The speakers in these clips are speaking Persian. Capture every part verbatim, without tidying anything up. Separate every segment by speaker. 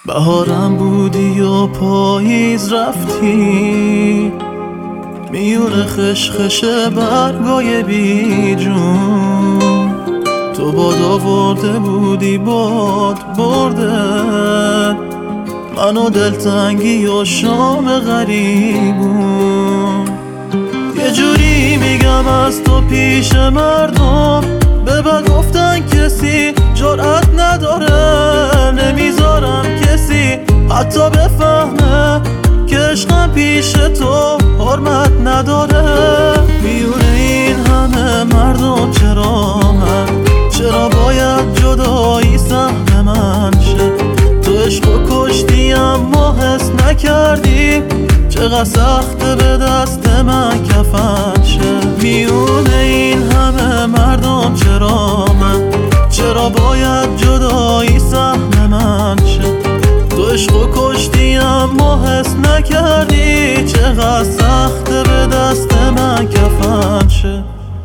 Speaker 1: بهارم بودی و پاییز رفتی، میونه خشخش برگای بی جون. تو باد آورده بودی باد برده منو، دلتنگی و شام غریبون. یه جوری میگم از تو پیش مردم، به بد گفتن کسی جرأت نداره. نمیذارم کسی حتی بفهمه که عشقم پیش تو حرمت نداره. میونه این همه مردم چرا من، چرا باید جدایی سهم من شه؟ تو عشقو کشتی اما حس نکردی، چقدر سخته به دست من کفن شه. میونه این همه مردم چرا من، چرا باید جدایی سهم من شه؟ تو عشقو کشتی اما حس نکردی، چقدر سخته به دست من کفن شه.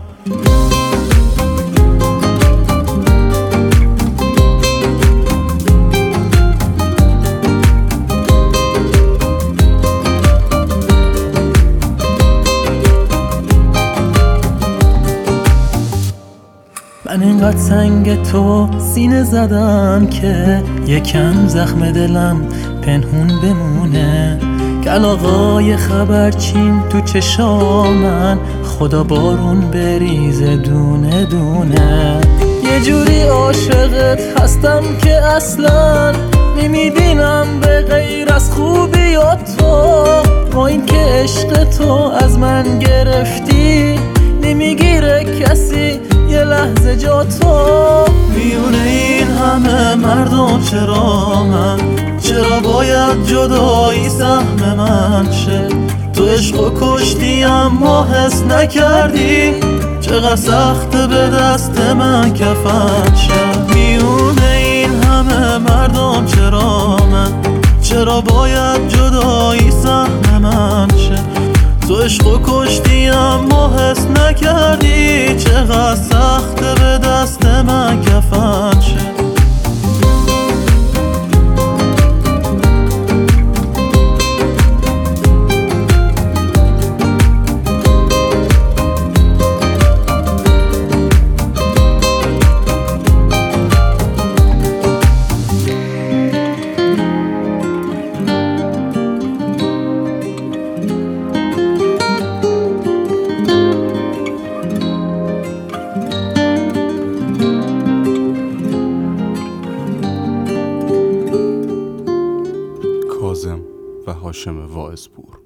Speaker 1: من اینقدر سنگ تو سینه زدم که یکم زخم دلم پنهون بمونه. کلاغای خبرچین تو چشامن، خدا بارون بریزه دونه دونه. یه جوری عاشقت هستم که اصلا نمیبینم به غیر از خوبی و تو. با این که عشق تو از من گرفتی، نمیگیره کسی یه لحظه جا تو. میونه این همه مردم چرا من، چرا باید جدایی سهم من شه؟ تو عشقو کشتی اما حس نکردی، چقدر سخته به دست من کفن شه. میونه این همه مردم چرا من، چرا باید جدایی سهم من شه؟ تو عشقو کشتی اما حس نکردی، چقدر سخته به دست من کفن شه.
Speaker 2: کاظم و هاشم واعظپور.